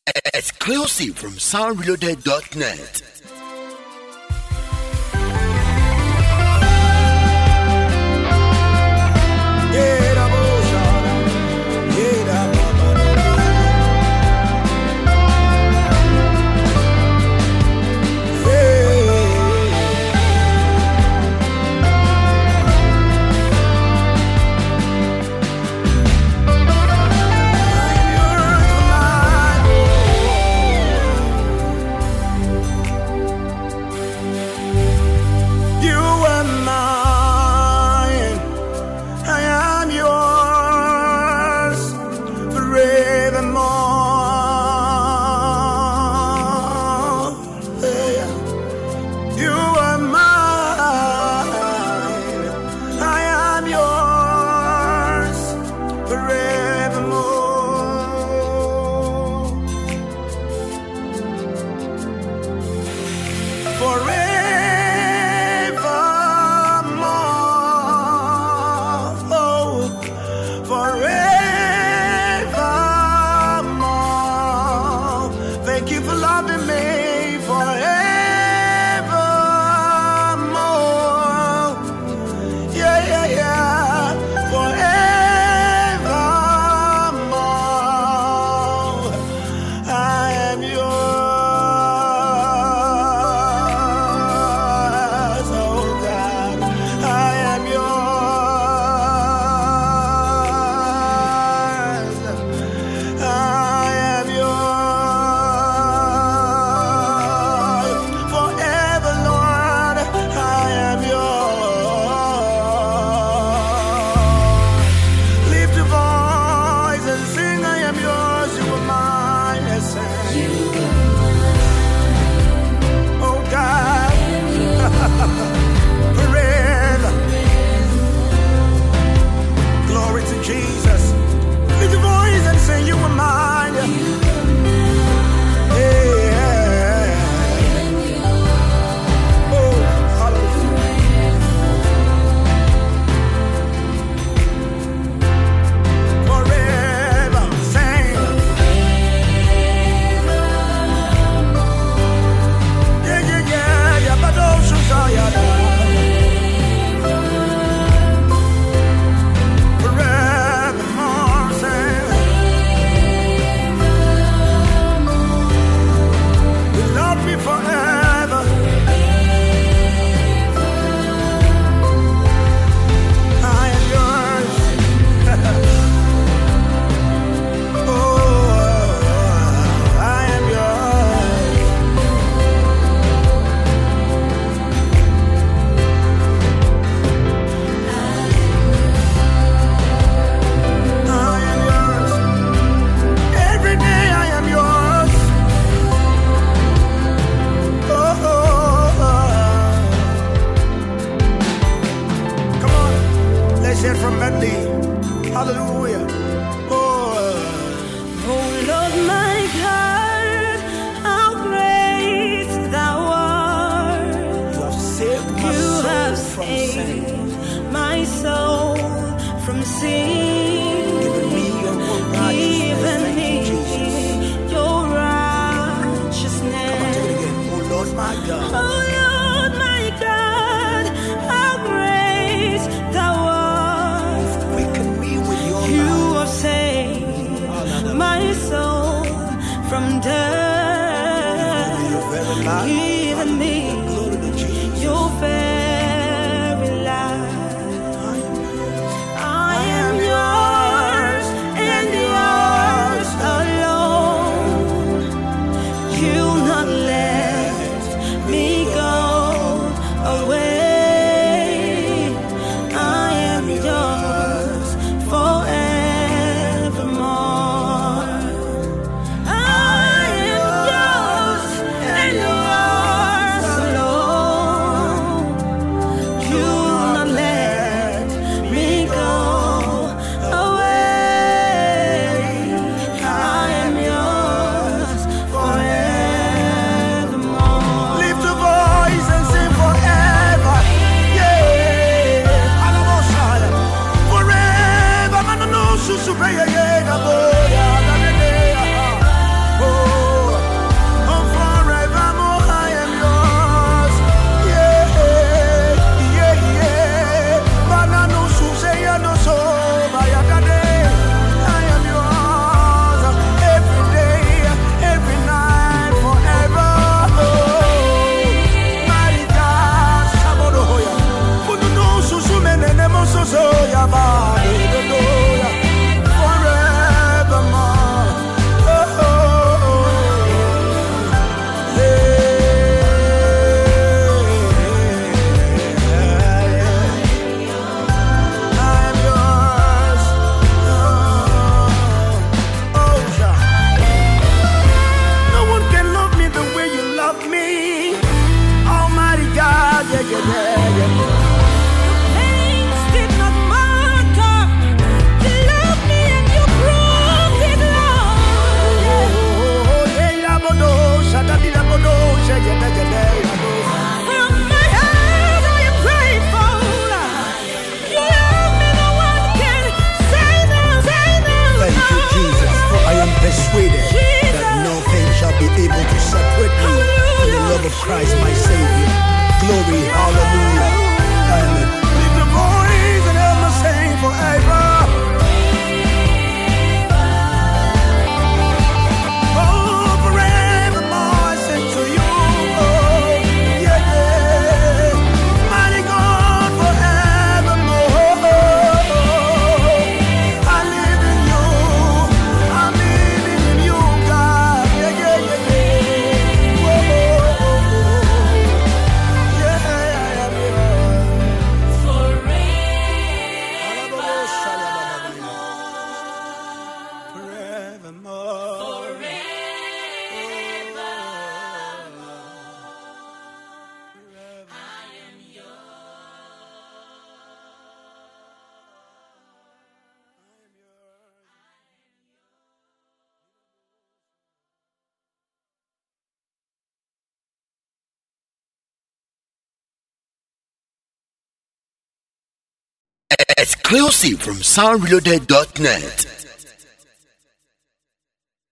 Exclusive from soundreloaded.net. Hallelujah. Oh Lord, my God, how great thou art. You have saved my soul from sin. Given me your righteousness. Come on, take it again. Oh Lord, my God. Oh Lord, my God, how great thou art. You have saved my soul from death. Given me your very life. I am yours and yours alone. You'll not let me go away. I am yours forevermore. I am yours and yours Christ, my Savior. Glory, hallelujah. Amen. Lift the voice and help me sing forever. Oh, forevermore I sing to you. Oh, yeah, yeah. Mighty God, forevermore. I live in you. I'm living in you, God. Yeah, yeah, yeah, yeah. Whoa, yeah, yeah, yeah. Forevermore. Exclusive from soundreloaded.net.